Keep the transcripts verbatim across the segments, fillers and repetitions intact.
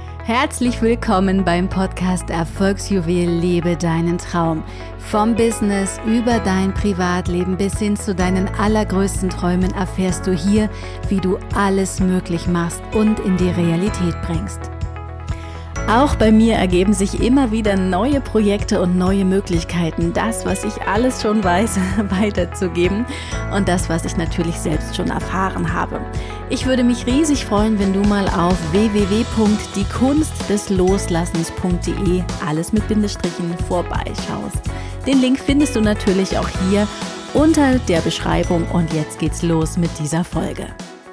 Herzlich willkommen beim Podcast Erfolgsjuwel Lebe deinen Traum. Vom Business über dein Privatleben bis hin zu deinen allergrößten Träumen erfährst du hier, wie du alles möglich machst und in die Realität bringst. Auch bei mir ergeben sich immer wieder neue Projekte und neue Möglichkeiten, das, was ich alles schon weiß, weiterzugeben und das, was ich natürlich selbst schon erfahren habe. Ich würde mich riesig freuen, wenn du mal auf w w w punkt die kunst des loslassens punkt de, alles mit Bindestrichen, vorbeischaust. Den Link findest du natürlich auch hier unter der Beschreibung und jetzt geht's los mit dieser Folge.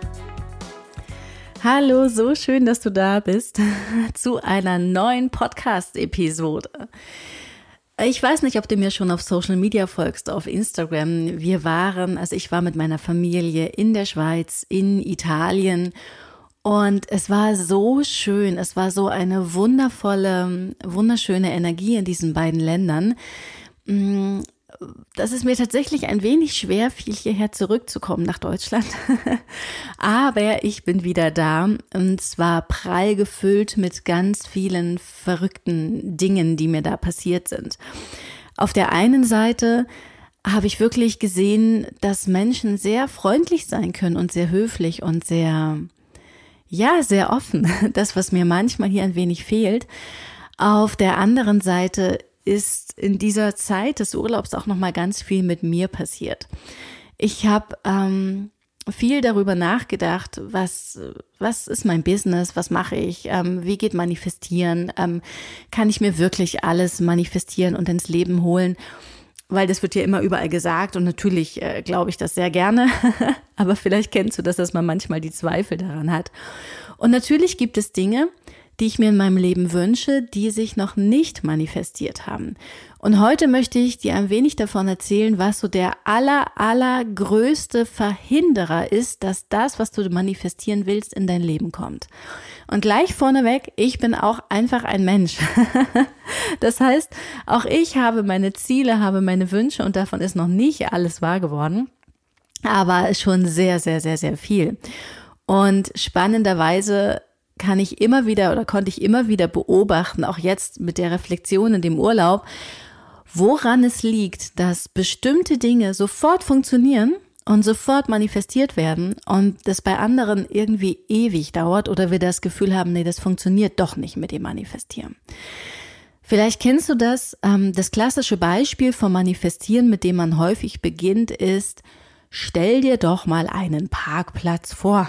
Hallo, so schön, dass du da bist zu einer neuen Podcast-Episode. Ich weiß nicht, ob du mir schon auf Social Media folgst, auf Instagram. Wir waren, also ich war mit meiner Familie in der Schweiz, in Italien und es war so schön. Es war so eine wundervolle, wunderschöne Energie in diesen beiden Ländern. Das ist mir tatsächlich ein wenig schwer fiel, hierher zurückzukommen nach Deutschland. Aber ich bin wieder da und zwar prall gefüllt mit ganz vielen verrückten Dingen, die mir da passiert sind. Auf der einen Seite habe ich wirklich gesehen, dass Menschen sehr freundlich sein können und sehr höflich und sehr, ja, sehr offen. Das, was mir manchmal hier ein wenig fehlt. Auf der anderen Seite ist in dieser Zeit des Urlaubs auch noch mal ganz viel mit mir passiert. Ich habe ähm, viel darüber nachgedacht, was was ist mein Business, was mache ich, ähm, wie geht Manifestieren, ähm, kann ich mir wirklich alles manifestieren und ins Leben holen, weil das wird ja immer überall gesagt und natürlich äh, glaube ich das sehr gerne, aber vielleicht kennst du das, dass man manchmal die Zweifel daran hat. Und natürlich gibt es Dinge, die ich mir in meinem Leben wünsche, die sich noch nicht manifestiert haben. Und heute möchte ich dir ein wenig davon erzählen, was so der aller, allergrößte Verhinderer ist, dass das, was du manifestieren willst, in dein Leben kommt. Und gleich vorneweg, ich bin auch einfach ein Mensch. Das heißt, auch ich habe meine Ziele, habe meine Wünsche und davon ist noch nicht alles wahr geworden, aber schon sehr, sehr, sehr, sehr viel. Und spannenderweise kann ich immer wieder oder konnte ich immer wieder beobachten, auch jetzt mit der Reflexion in dem Urlaub, woran es liegt, dass bestimmte Dinge sofort funktionieren und sofort manifestiert werden und das bei anderen irgendwie ewig dauert oder wir das Gefühl haben, nee, das funktioniert doch nicht mit dem Manifestieren. Vielleicht kennst du das, ähm, das klassische Beispiel vom Manifestieren, mit dem man häufig beginnt, ist, stell dir doch mal einen Parkplatz vor.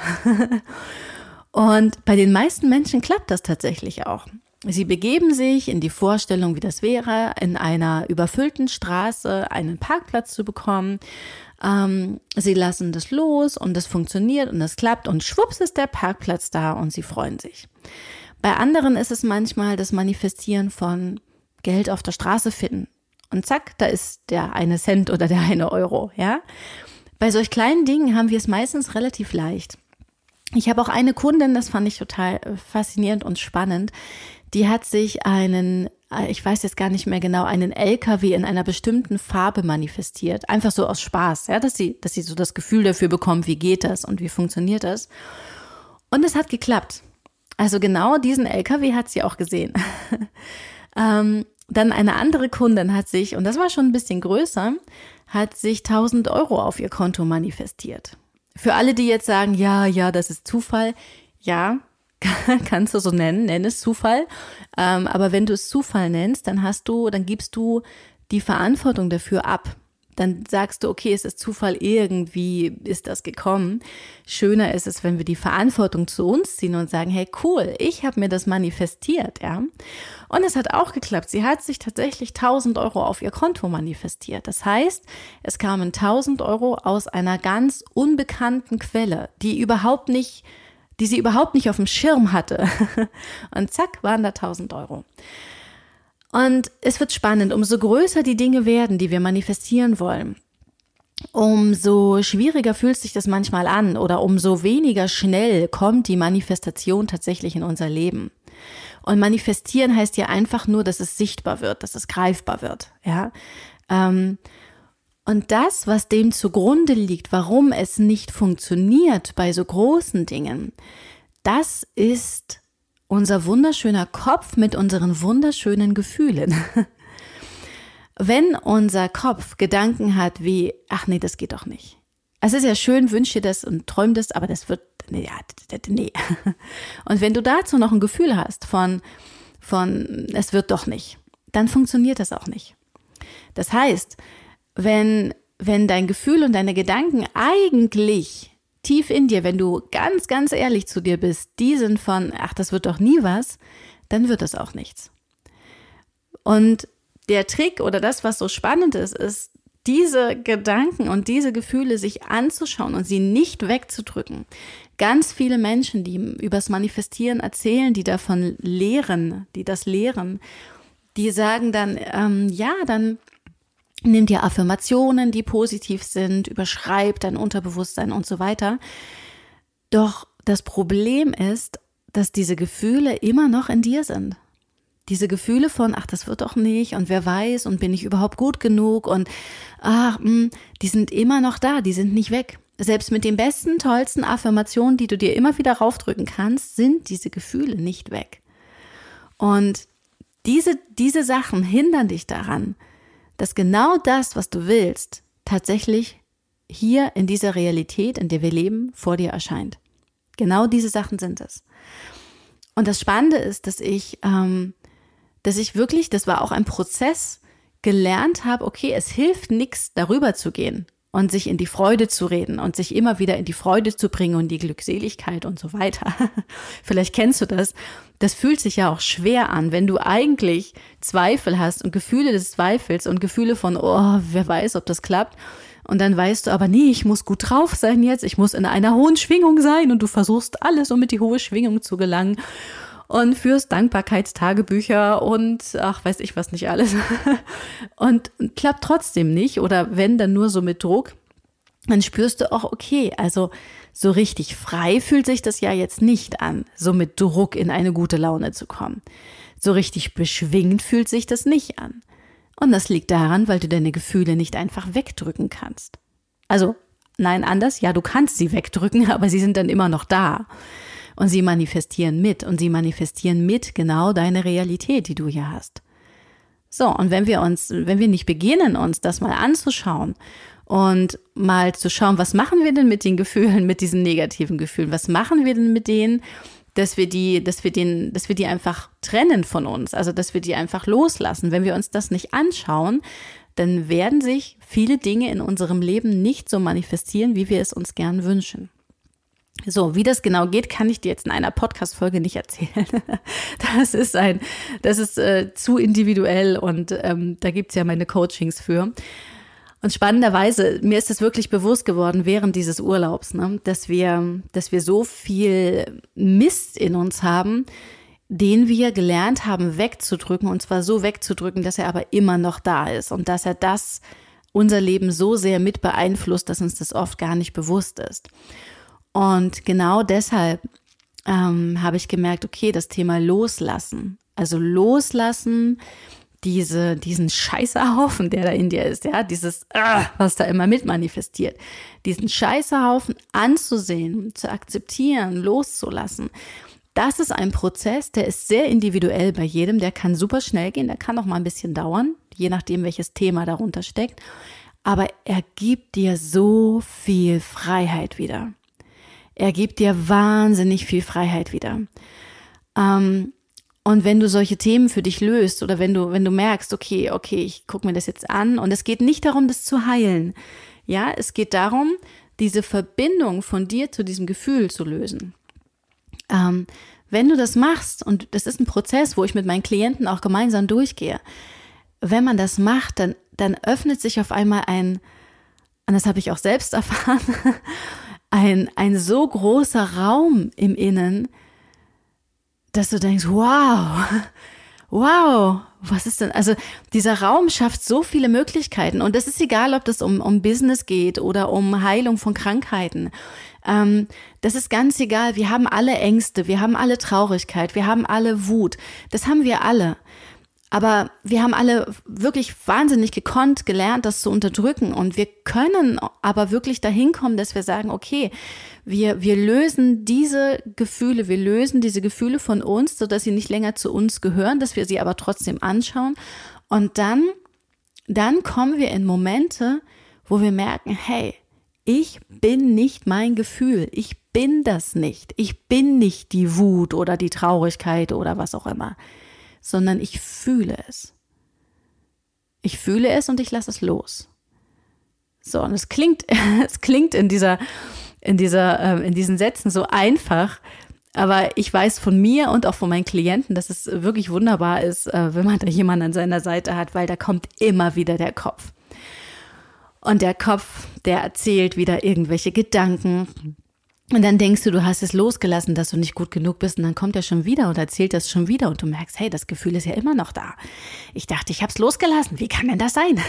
Und bei den meisten Menschen klappt das tatsächlich auch. Sie begeben sich in die Vorstellung, wie das wäre, in einer überfüllten Straße einen Parkplatz zu bekommen. Ähm, sie lassen das los und das funktioniert und das klappt und schwupps ist der Parkplatz da und sie freuen sich. Bei anderen ist es manchmal das Manifestieren von Geld auf der Straße finden. Und zack, da ist der eine Cent oder der eine Euro, ja. Bei solch kleinen Dingen haben wir es meistens relativ leicht. Ich habe auch eine Kundin, das fand ich total faszinierend und spannend, die hat sich einen, ich weiß jetzt gar nicht mehr genau, einen L K W in einer bestimmten Farbe manifestiert. Einfach so aus Spaß, ja, dass sie, dass sie so das Gefühl dafür bekommt, wie geht das und wie funktioniert das. Und es hat geklappt. Also genau diesen L K W hat sie auch gesehen. ähm, dann eine andere Kundin hat sich, und das war schon ein bisschen größer, hat sich tausend Euro auf ihr Konto manifestiert. Für alle, die jetzt sagen, ja, ja, das ist Zufall, ja, kannst du so nennen, nenn es Zufall. Ähm, aber wenn du es Zufall nennst, dann hast du, dann gibst du die Verantwortung dafür ab. Dann sagst du, okay, es ist Zufall, irgendwie ist das gekommen. Schöner ist es, wenn wir die Verantwortung zu uns ziehen und sagen, hey, cool, ich habe mir das manifestiert, ja. Und es hat auch geklappt. Sie hat sich tatsächlich tausend Euro auf ihr Konto manifestiert. Das heißt, es kamen tausend Euro aus einer ganz unbekannten Quelle, die überhaupt nicht, die sie überhaupt nicht auf dem Schirm hatte. Und zack, waren da tausend Euro. Und es wird spannend, umso größer die Dinge werden, die wir manifestieren wollen, umso schwieriger fühlt sich das manchmal an oder umso weniger schnell kommt die Manifestation tatsächlich in unser Leben. Und manifestieren heißt ja einfach nur, dass es sichtbar wird, dass es greifbar wird, ja. Und das, was dem zugrunde liegt, warum es nicht funktioniert bei so großen Dingen, das ist unser wunderschöner Kopf mit unseren wunderschönen Gefühlen. Wenn unser Kopf Gedanken hat wie, ach nee, das geht doch nicht. Es ist ja schön, wünsch dir das und träum das, aber das wird, nee, nee. Und wenn du dazu noch ein Gefühl hast von, von, es wird doch nicht, dann funktioniert das auch nicht. Das heißt, wenn, wenn dein Gefühl und deine Gedanken eigentlich tief in dir, wenn du ganz, ganz ehrlich zu dir bist, die sind von, ach, das wird doch nie was, dann wird das auch nichts. Und der Trick oder das, was so spannend ist, ist, diese Gedanken und diese Gefühle sich anzuschauen und sie nicht wegzudrücken. Ganz viele Menschen, die übers Manifestieren erzählen, die davon lehren, die das lehren, die sagen dann, ähm, ja, dann nimm dir Affirmationen, die positiv sind, überschreib dein Unterbewusstsein und so weiter. Doch das Problem ist, dass diese Gefühle immer noch in dir sind. Diese Gefühle von, ach, das wird doch nicht und wer weiß und bin ich überhaupt gut genug und ach, mh, die sind immer noch da, die sind nicht weg. Selbst mit den besten, tollsten Affirmationen, die du dir immer wieder raufdrücken kannst, sind diese Gefühle nicht weg. Und diese, diese Sachen hindern dich daran, dass genau das, was du willst, tatsächlich hier in dieser Realität, in der wir leben, vor dir erscheint. Genau diese Sachen sind es. Und das Spannende ist, dass ich, ähm, dass ich wirklich, das war auch ein Prozess, gelernt habe, okay, es hilft nichts, darüber zu gehen und sich in die Freude zu reden und sich immer wieder in die Freude zu bringen und die Glückseligkeit und so weiter. Vielleicht kennst du das. Das fühlt sich ja auch schwer an, wenn du eigentlich Zweifel hast und Gefühle des Zweifels und Gefühle von, oh, wer weiß, ob das klappt. Und dann weißt du aber, nee, ich muss gut drauf sein jetzt, ich muss in einer hohen Schwingung sein und du versuchst alles, um in die hohe Schwingung zu gelangen. Und führst Dankbarkeitstagebücher und ach, weiß ich was nicht alles. Und klappt trotzdem nicht oder wenn, dann nur so mit Druck, dann spürst du auch, okay, also so richtig frei fühlt sich das ja jetzt nicht an, so mit Druck in eine gute Laune zu kommen. So richtig beschwingt fühlt sich das nicht an. Und das liegt daran, weil du deine Gefühle nicht einfach wegdrücken kannst. Also, nein, anders, ja, du kannst sie wegdrücken, aber sie sind dann immer noch da. Und sie manifestieren mit und sie manifestieren mit genau deine Realität, die du hier hast. So, und wenn wir uns, wenn wir nicht beginnen, uns das mal anzuschauen und mal zu schauen, was machen wir denn mit den Gefühlen, mit diesen negativen Gefühlen? Was machen wir denn mit denen, dass wir die, dass wir den, dass wir die einfach trennen von uns, also dass wir die einfach loslassen. Wenn wir uns das nicht anschauen, dann werden sich viele Dinge in unserem Leben nicht so manifestieren, wie wir es uns gern wünschen. So, wie das genau geht, kann ich dir jetzt in einer Podcast-Folge nicht erzählen. Das ist ein, das ist äh, zu individuell und ähm, da gibt's ja meine Coachings für. Und spannenderweise, mir ist es wirklich bewusst geworden während dieses Urlaubs, ne, dass wir, dass wir so viel Mist in uns haben, den wir gelernt haben wegzudrücken und zwar so wegzudrücken, dass er aber immer noch da ist und dass er das unser Leben so sehr mit beeinflusst, dass uns das oft gar nicht bewusst ist. Und genau deshalb ähm, habe ich gemerkt, okay, das Thema Loslassen, also Loslassen, diese, diesen Scheißhaufen, der da in dir ist, ja, dieses, ah, was da immer mit manifestiert, diesen Scheißhaufen anzusehen, zu akzeptieren, loszulassen, das ist ein Prozess, der ist sehr individuell bei jedem, der kann super schnell gehen, der kann auch mal ein bisschen dauern, je nachdem, welches Thema darunter steckt, aber er gibt dir so viel Freiheit wieder. Er gibt dir wahnsinnig viel Freiheit wieder. Ähm, und wenn du solche Themen für dich löst oder wenn du, wenn du merkst, okay, okay, ich gucke mir das jetzt an und es geht nicht darum, das zu heilen. Ja, es geht darum, diese Verbindung von dir zu diesem Gefühl zu lösen. Ähm, wenn du das machst, und das ist ein Prozess, wo ich mit meinen Klienten auch gemeinsam durchgehe, wenn man das macht, dann, dann öffnet sich auf einmal ein, und das habe ich auch selbst erfahren, Ein, ein so großer Raum im Innen, dass du denkst, wow, wow, was ist denn, also dieser Raum schafft so viele Möglichkeiten und es ist egal, ob das um, um Business geht oder um Heilung von Krankheiten, ähm, das ist ganz egal, wir haben alle Ängste, wir haben alle Traurigkeit, wir haben alle Wut, das haben wir alle, Aber wir haben alle wirklich wahnsinnig gekonnt gelernt, das zu unterdrücken. Und wir können aber wirklich dahin kommen, dass wir sagen, okay, wir, wir lösen diese Gefühle, wir lösen diese Gefühle von uns, sodass sie nicht länger zu uns gehören, dass wir sie aber trotzdem anschauen. Und dann, dann kommen wir in Momente, wo wir merken, hey, ich bin nicht mein Gefühl, ich bin das nicht. Ich bin nicht die Wut oder die Traurigkeit oder was auch immer, sondern ich fühle es. Ich fühle es und ich lasse es los. So, und es klingt, es klingt in dieser, in dieser, in diesen Sätzen so einfach, aber ich weiß von mir und auch von meinen Klienten, dass es wirklich wunderbar ist, wenn man da jemanden an seiner Seite hat, weil da kommt immer wieder der Kopf. Und der Kopf, der erzählt wieder irgendwelche Gedanken. Und dann denkst du, du hast es losgelassen, dass du nicht gut genug bist. Und dann kommt er schon wieder und erzählt das schon wieder. Und du merkst, hey, das Gefühl ist ja immer noch da. Ich dachte, ich habe es losgelassen. Wie kann denn das sein?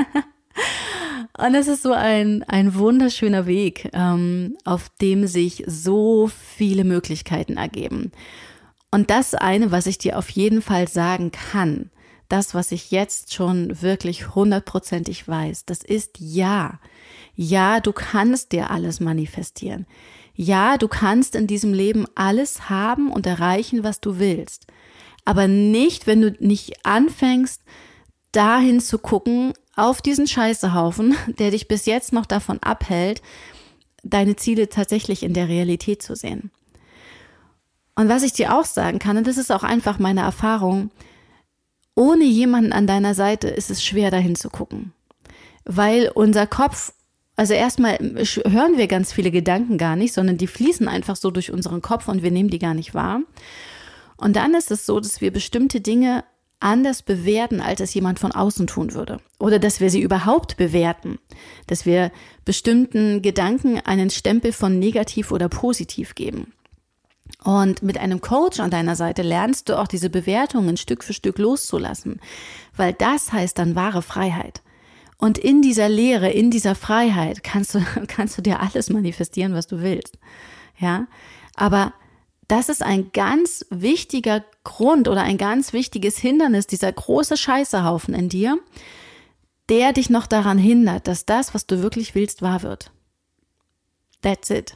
Und es ist so ein, ein wunderschöner Weg, ähm, auf dem sich so viele Möglichkeiten ergeben. Und das eine, was ich dir auf jeden Fall sagen kann, das, was ich jetzt schon wirklich hundertprozentig weiß, das ist ja. Ja, du kannst dir alles manifestieren. Ja, du kannst in diesem Leben alles haben und erreichen, was du willst. Aber nicht, wenn du nicht anfängst, dahin zu gucken, auf diesen Scheißehaufen, der dich bis jetzt noch davon abhält, deine Ziele tatsächlich in der Realität zu sehen. Und was ich dir auch sagen kann, und das ist auch einfach meine Erfahrung, ohne jemanden an deiner Seite ist es schwer, dahin zu gucken. Weil unser Kopf, also erstmal hören wir ganz viele Gedanken gar nicht, sondern die fließen einfach so durch unseren Kopf und wir nehmen die gar nicht wahr. Und dann ist es so, dass wir bestimmte Dinge anders bewerten, als es jemand von außen tun würde. Oder dass wir sie überhaupt bewerten. Dass wir bestimmten Gedanken einen Stempel von negativ oder positiv geben. Und mit einem Coach an deiner Seite lernst du auch diese Bewertungen Stück für Stück loszulassen. Weil das heißt dann wahre Freiheit. Und in dieser Lehre, in dieser Freiheit kannst du, kannst du dir alles manifestieren, was du willst. Ja, aber das ist ein ganz wichtiger Grund oder ein ganz wichtiges Hindernis, dieser große Scheißehaufen in dir, der dich noch daran hindert, dass das, was du wirklich willst, wahr wird. That's it.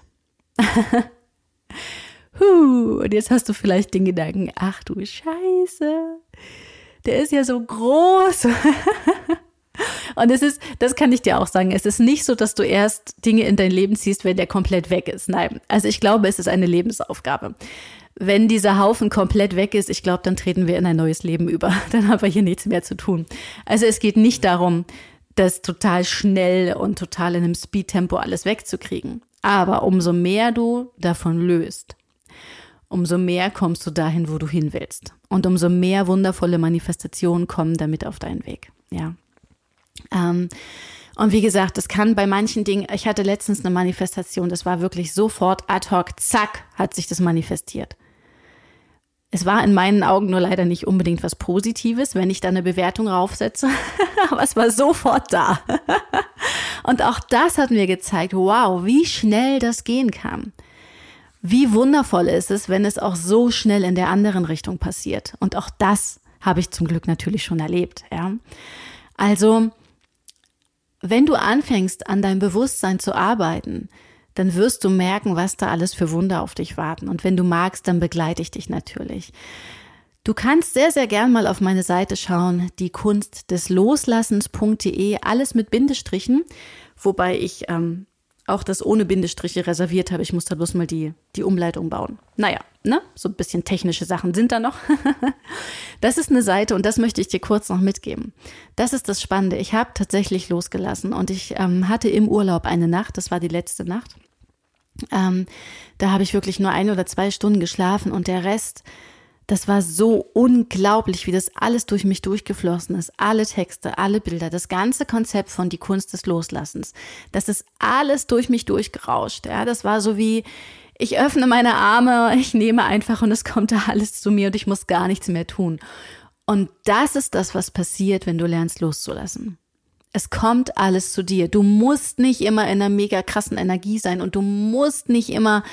Huh, und jetzt hast du vielleicht den Gedanken, ach du Scheiße, der ist ja so groß. Und es ist, das kann ich dir auch sagen, es ist nicht so, dass du erst Dinge in dein Leben ziehst, wenn der komplett weg ist. Nein, also ich glaube, es ist eine Lebensaufgabe. Wenn dieser Haufen komplett weg ist, ich glaube, dann treten wir in ein neues Leben über. Dann haben wir hier nichts mehr zu tun. Also es geht nicht darum, das total schnell und total in einem Speedtempo alles wegzukriegen. Aber umso mehr du davon löst, umso mehr kommst du dahin, wo du hin willst. Und umso mehr wundervolle Manifestationen kommen damit auf deinen Weg. Ja. Ähm, und wie gesagt, das kann bei manchen Dingen, ich hatte letztens eine Manifestation, das war wirklich sofort ad hoc, zack, hat sich das manifestiert. Es war in meinen Augen nur leider nicht unbedingt was Positives, wenn ich da eine Bewertung raufsetze, aber es war sofort da. Und auch das hat mir gezeigt, wow, wie schnell das gehen kann. Wie wundervoll ist es, wenn es auch so schnell in der anderen Richtung passiert. Und auch das habe ich zum Glück natürlich schon erlebt. Ja. Also, wenn du anfängst, an deinem Bewusstsein zu arbeiten, dann wirst du merken, was da alles für Wunder auf dich warten. Und wenn du magst, dann begleite ich dich natürlich. Du kannst sehr, sehr gern mal auf meine Seite schauen, die Kunst des Loslassens punkt de, alles mit Bindestrichen, wobei ich ähm, auch das ohne Bindestriche reserviert habe. Ich muss da bloß mal die, die Umleitung bauen. Naja, ne? So ein bisschen technische Sachen sind da noch. Das ist eine Seite und das möchte ich dir kurz noch mitgeben. Das ist das Spannende. Ich habe tatsächlich losgelassen und ich ähm, hatte im Urlaub eine Nacht, das war die letzte Nacht. Ähm, da habe ich wirklich nur ein oder zwei Stunden geschlafen und der Rest, das war so unglaublich, wie das alles durch mich durchgeflossen ist. Alle Texte, alle Bilder, das ganze Konzept von die Kunst des Loslassens. Das ist alles durch mich durchgerauscht. Ja, das war so wie, ich öffne meine Arme, ich nehme einfach und es kommt da alles zu mir und ich muss gar nichts mehr tun. Und das ist das, was passiert, wenn du lernst loszulassen. Es kommt alles zu dir. Du musst nicht immer in einer mega krassen Energie sein und du musst nicht immer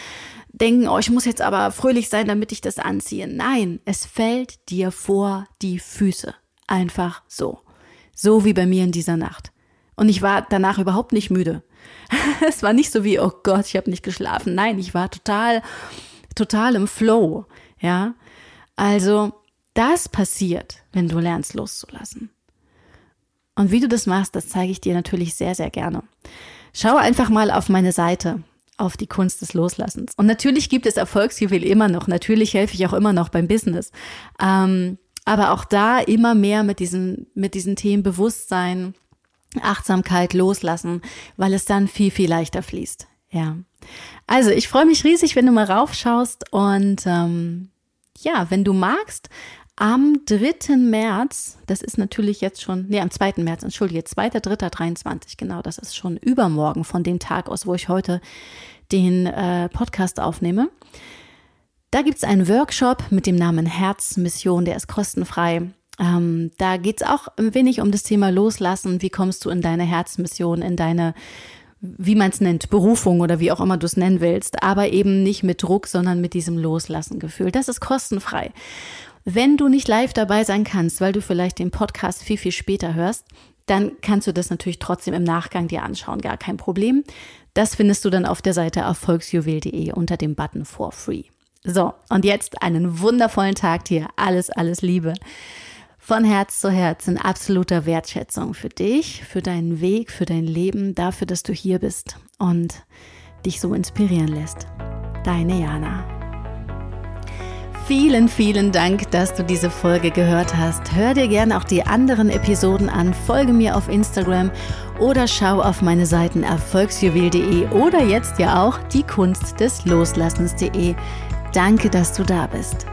denken, oh, ich muss jetzt aber fröhlich sein, damit ich das anziehe. Nein, es fällt dir vor die Füße. Einfach so. So wie bei mir in dieser Nacht. Und ich war danach überhaupt nicht müde. Es war nicht so wie, oh Gott, ich habe nicht geschlafen. Nein, ich war total, total im Flow. Ja, also das passiert, wenn du lernst loszulassen. Und wie du das machst, das zeige ich dir natürlich sehr, sehr gerne. Schau einfach mal auf meine Seite, auf die Kunst des Loslassens. Und natürlich gibt es Erfolgsjuwel immer noch. Natürlich helfe ich auch immer noch beim Business. Ähm, aber auch da immer mehr mit diesen, mit diesen Themen Bewusstsein, Achtsamkeit, Loslassen, weil es dann viel, viel leichter fließt. Ja. Also ich freue mich riesig, wenn du mal raufschaust und ähm, ja, wenn du magst, am dritten März, das ist natürlich jetzt schon, nee, am zweiten März, entschuldige, zweiter dritter dreiundzwanzig, genau, das ist schon übermorgen von dem Tag aus, wo ich heute den äh, Podcast aufnehme. Da gibt es einen Workshop mit dem Namen Herzmission, der ist kostenfrei. Ähm, da geht es auch ein wenig um das Thema Loslassen. Wie kommst du in deine Herzmission, in deine, wie man es nennt, Berufung oder wie auch immer du es nennen willst, aber eben nicht mit Druck, sondern mit diesem Loslassen-Gefühl. Das ist kostenfrei. Wenn du nicht live dabei sein kannst, weil du vielleicht den Podcast viel, viel später hörst, dann kannst du das natürlich trotzdem im Nachgang dir anschauen, gar kein Problem. Das findest du dann auf der Seite erfolgsjuwel punkt de unter dem Button for free. So, und jetzt einen wundervollen Tag dir. Alles, alles Liebe. Von Herz zu Herz in absoluter Wertschätzung für dich, für deinen Weg, für dein Leben, dafür, dass du hier bist und dich so inspirieren lässt. Deine Jana. Vielen, vielen Dank, dass du diese Folge gehört hast. Hör dir gerne auch die anderen Episoden an, folge mir auf Instagram oder schau auf meine Seiten erfolgsjuwel punkt de oder jetzt ja auch die Kunst des Loslassens punkt de. Danke, dass du da bist.